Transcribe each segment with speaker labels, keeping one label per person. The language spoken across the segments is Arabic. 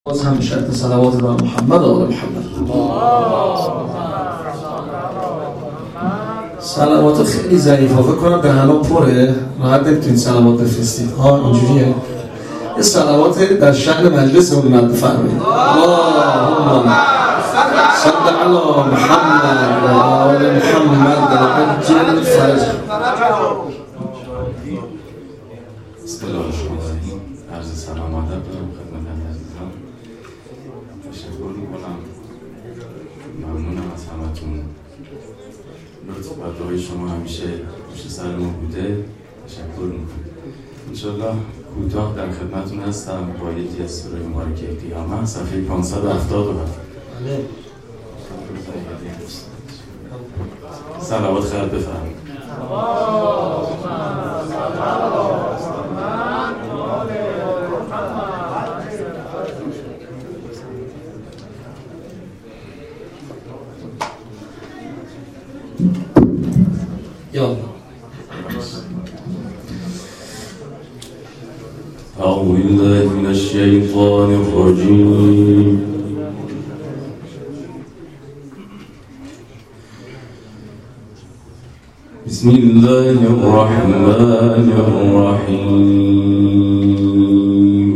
Speaker 1: باز هم شرط صلوات بر محمد و آل محمد. صلوات خیلی ضعیفه، فکر کنم دهنا پره، راحت نمیتونید صلوات بفرستید. اینجوریه. یه صلوات در شأن مجلس مونم بفرمایید. اللهم صل علی محمد و آل محمد عجل فرج.
Speaker 2: بسم الله الرحمن الرحیم. عرض سلام و ادب دارم خدمت عزیزان. تشکر میکنم، ممنونم از همتون. لطف و دعای شما همیشه پشت سر ما بوده. تشکر میکنم. انشالله کوتاه در خدمتون هستم با یکی از سوره مبارکه قیامت، صفحه 577. صلوات خیر بفرمایید. أعوذ بالله من الشيطان الرجيم. بسم الله الرحمن الرحيم.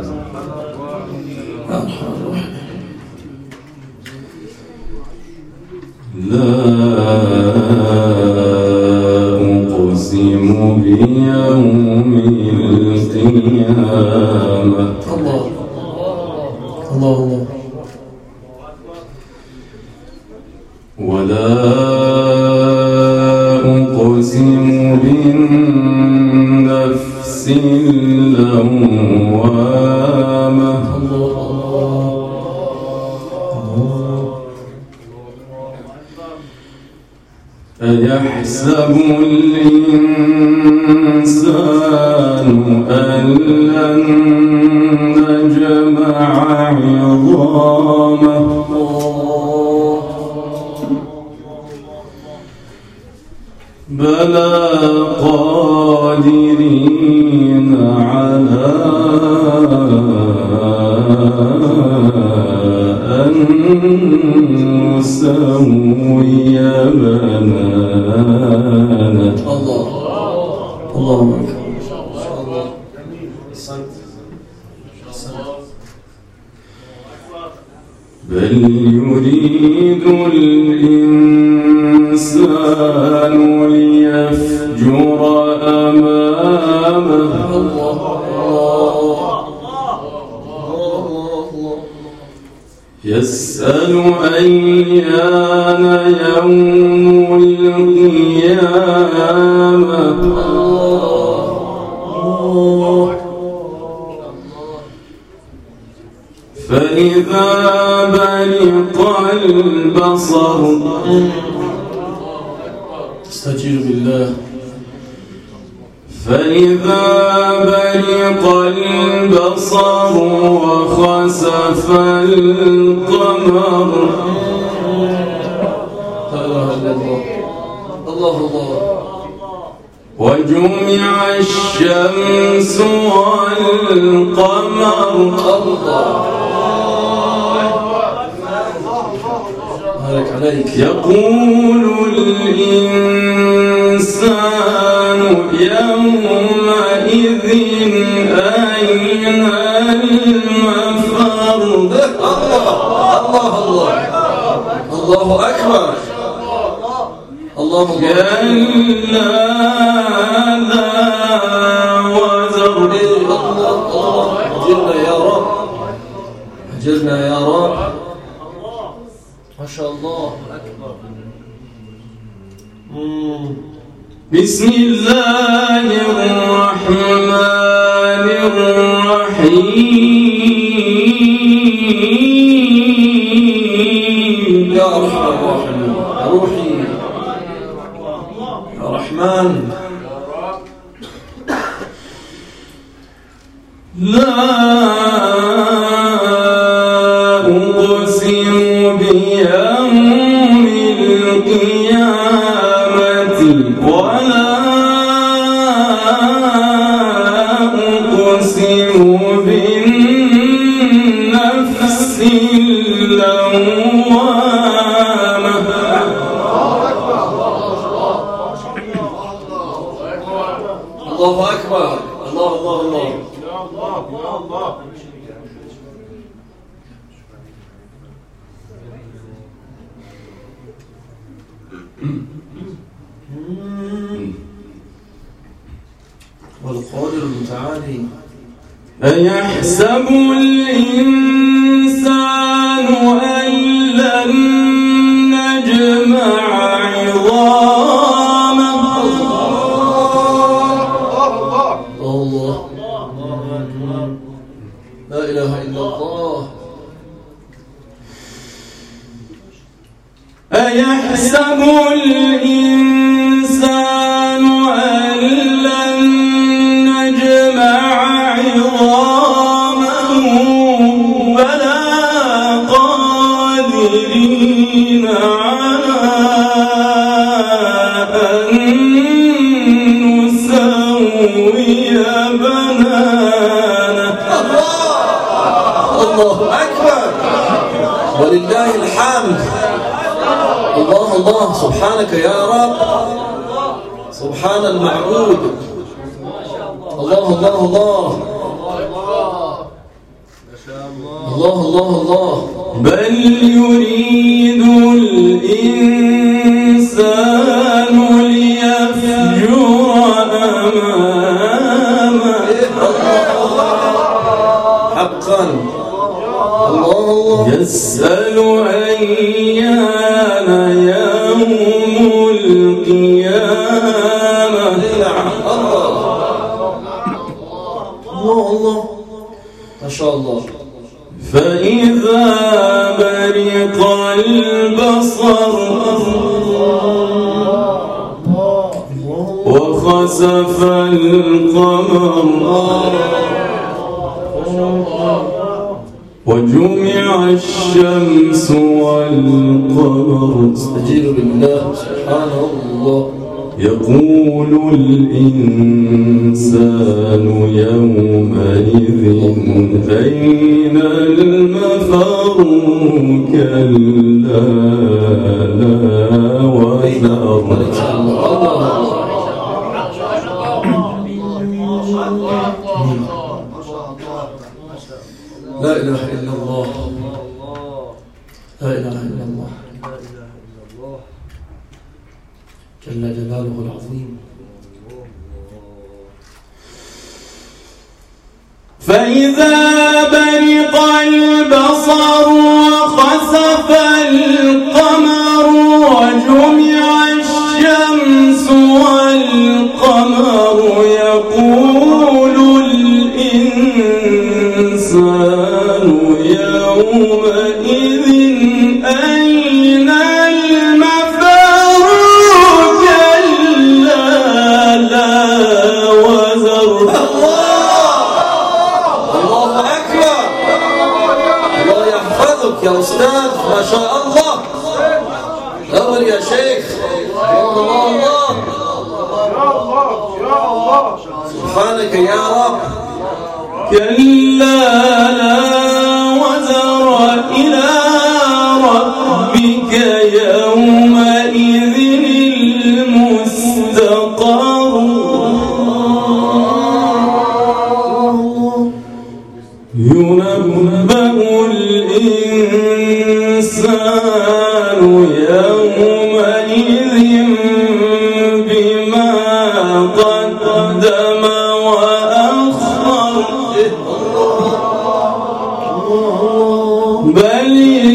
Speaker 2: لا أقسم بيوم القيامة.
Speaker 1: الله الله الله.
Speaker 2: ولا أقسم بالنفس اللوامة. أيحسب الإنسان أن لن نجمع عظامه. بلى قادرين على أن نسوي بنانه.
Speaker 1: الله اللهم أكبر.
Speaker 2: بل يريد الإنسان ليفجر أمامه. يسأل أيان يوم القيامة. فإذا برق البصر.
Speaker 1: استجير بالله.
Speaker 2: فإذا برق البصر وخسف القمر.
Speaker 1: لا إله إلا الله. الله الله.
Speaker 2: وجمع الشمس والقمر.
Speaker 1: بارك عليك.
Speaker 2: يقول الإنسان يومئذ أين المفر.
Speaker 1: الله الله الله أكبر. الله
Speaker 2: كلا لا وزر.
Speaker 1: أجلنا يا رب، أجلنا يا رب. ما شاء الله أكبر.
Speaker 2: بسم الله الرحمن الرحيم.
Speaker 1: يا أرحم الراحمين يا روحي يا رحمن.
Speaker 2: لا أقسم بيوم القيامة ولا أقسم النفس اللوامة
Speaker 1: الله أكبر الله الله الله والقادر المتعالي
Speaker 2: أيحسب الإنسان أن لن نجمع عظامه
Speaker 1: الله لا إله إلا الله
Speaker 2: أيحسب الإنسان أن لن نجمع عظامه بلى قادرين على أن نسوي بنانه
Speaker 1: الله أكبر ولله الحمد الله الله سبحانك يا رب سبحان المعبود الله الله الله الله الله الله
Speaker 2: بل يريد الإنسان ليفجر أمامه
Speaker 1: حقا الله الله
Speaker 2: يسأل أيان يوم القيامة
Speaker 1: الله الله ما شاء الله
Speaker 2: فإذا برق البصر وخسف القمر وجمع الشمس والقمر
Speaker 1: استجير بالله سبحان الله
Speaker 2: يقول الإنسان يومئذ أين المفر كلا لا وزر
Speaker 1: لا إله إلا الله لا إله إلا الله جل جلاله العظيم
Speaker 2: فإذا برق البصر وخسف القمر وجمع الشمس والقمر يقول الإنسان يومئذ أين المفر كلا لا وزر
Speaker 1: الله أكبر الله يحفظك يا أستاذ ما شاء الله أول يا شيخ الله الله سبحانك يا رب
Speaker 2: كلا لا وزر إلى ربك يومئذ المستقر ينبأ الإنسان يومئذ بما قدم وأخر بل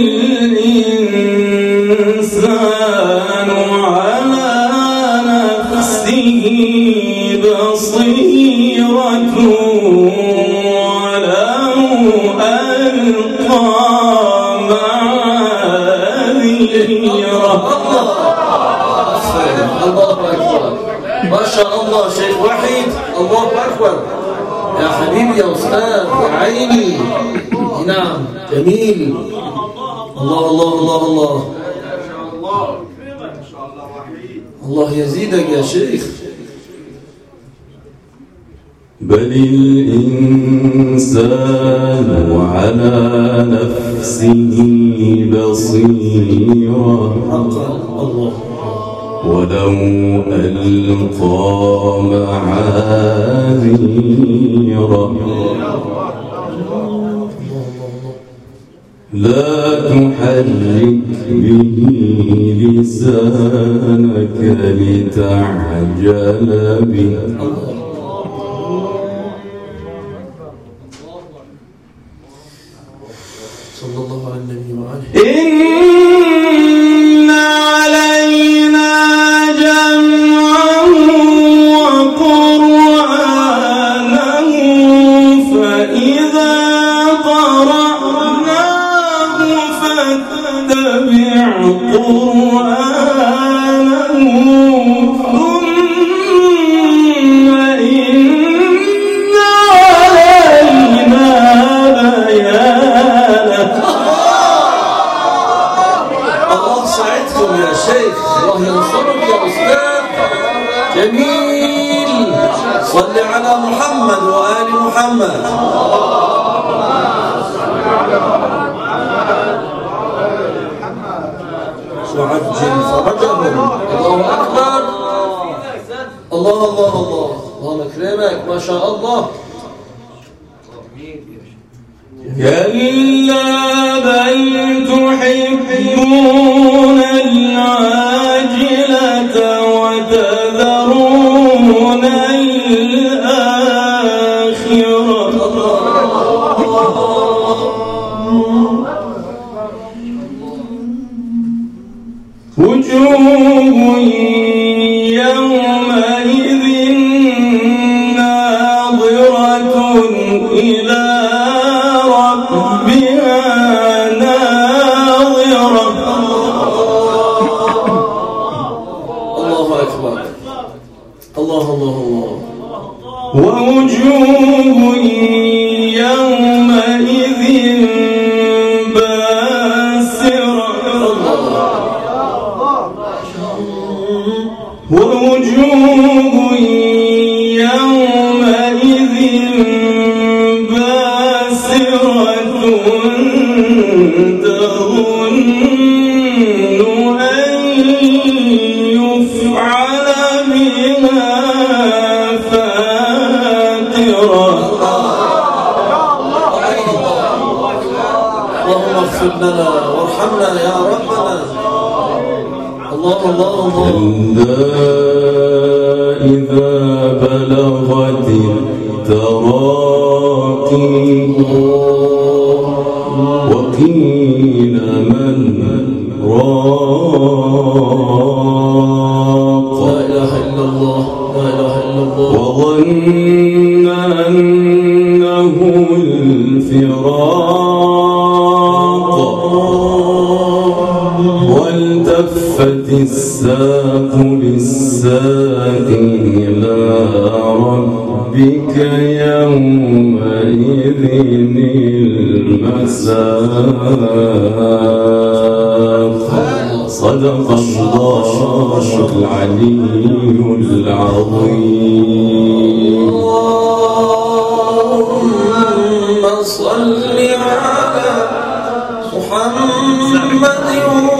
Speaker 2: الإنسان على نفسه بصيرة ولو ألقى معاذيره
Speaker 1: الله أكبر ما شاء الله شيخ وحيد الله أكبر يا حبيبي يا أستاذ يا عيني نعم جميل الله الله الله الله الله يزيدك يا شيخ
Speaker 2: بل الإنسان على نفسه بصيرة ولو ألقى معاذيره لا تحرك به لسانك لتعجل به
Speaker 1: صلى الله على النبي وآله.
Speaker 2: إن علينا جمعه وقرآنه فإذا قرأناه فاتبع قرآنه ثم إن علينا بيانه.
Speaker 1: الله سعدكم يا شيخ، الله ينصرك يا أستاذ. جميل. صل على محمد وآل محمد. وعجل فرجهم. الله أكبر. الله الله الله. الله يكرمك ما شاء الله.
Speaker 2: كلا بل تحبون العاجلة وتذرون الآخرة وجوه يومئذ ناظرة إلى ربها ناظرة.
Speaker 1: الله أكبر. الله الله الله.
Speaker 2: ووجوه يومئذ باسرة ووجوه يومئذ باسرة تظن أن يفعل بها فاقرة.
Speaker 1: اللهم اغفر لنا وارحمنا يا ربنا. الله الله الله.
Speaker 2: كلا إذا بلغت التراقي وقيل من راق
Speaker 1: لا إله إلا الله لا إله إلا الله.
Speaker 2: وظن أنه الفراق والتفت الساق بالساق إلى ربك يومئذ المساق. صدق الله العلي العظيم.
Speaker 1: اللهم صل على محمد